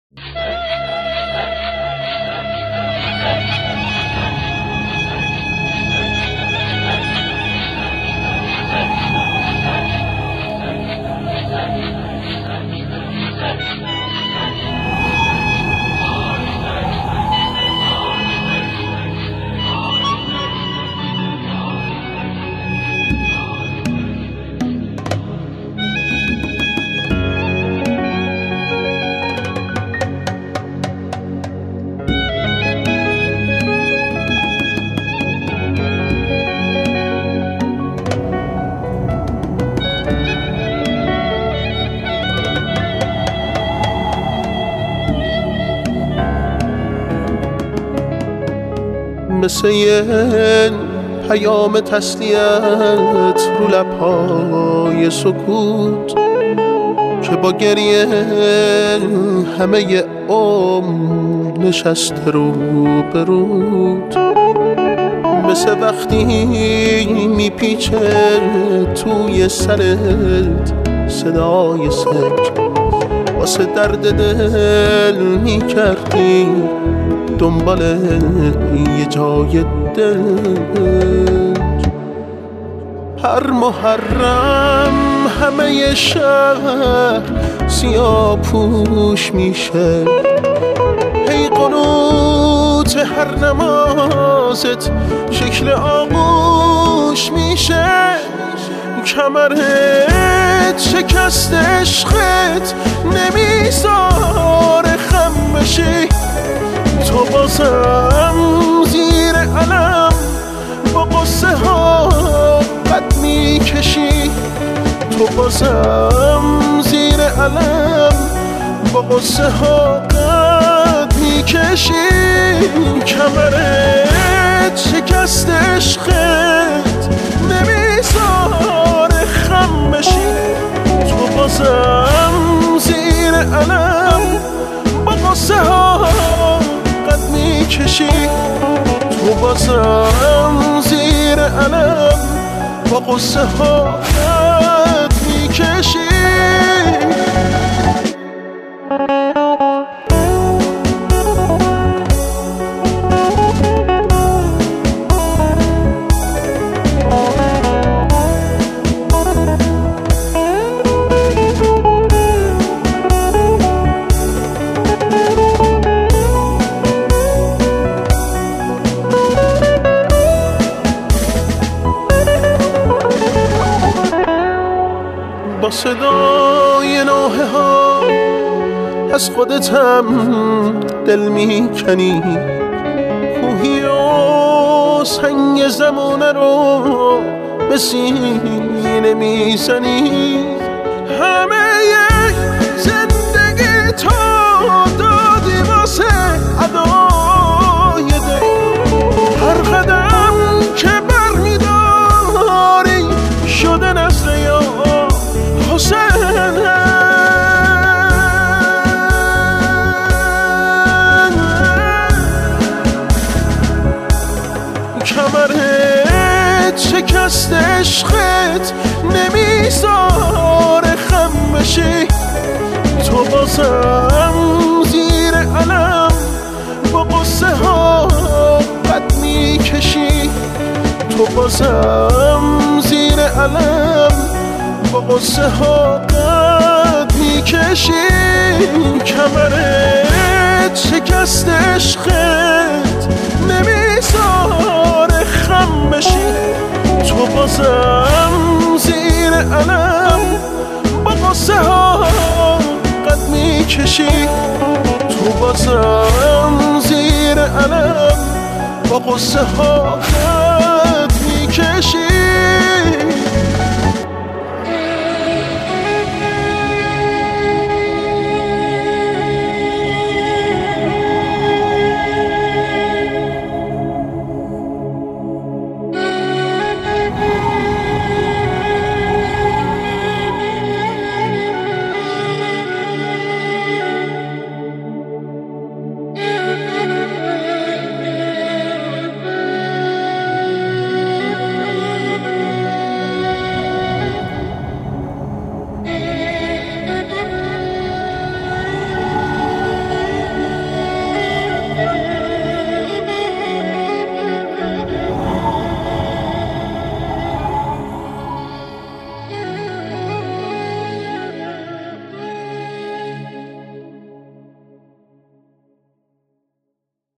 مثل یه پیام تسلیت رو لبهای سکوت که با گریه همه عمر نشسته رو برود. مثل وقتی میپیچه توی سرت صدای سج واسه درد دل میکردی دنبال یه جای دل. هر محرم همه شهر سیاه پوش میشه، هی قنوت هر نمازت شکل آغوش میشه. کمرت شکست عشقت نمیذاره خم بشی، تو بازم زیر علم با قصه ها قد میکشی، تو بازم زیر علم با قصه ها قد میکشی. کمرت شکست عشقت نمیذاره خم بشی، تو بازم زیر علم با قصه ها قد میکشی، تو بازم زیر علم با قصه ها قد میکشی. با صدای نوحه ها از خودت هم دل میکنی، کوهی و سنگ زمانه رو به سینه میزنی. همه زندگی تو دادی واسه ادای دل، هر قدم که بر میداری شده نسل یا کمرت شکست عشقت نمیذاره خم بشی، تو بازم زیر علم با قصه ها قد میکشی، تو بازم زیر علم با قصه ها قد میکشی. کمرت شکست عشقت نمیذاره خم بشی، تو بازم زیر علم با قصه ها قد میکشی، تو بازم زیر علم با قصه ها قد میکشی.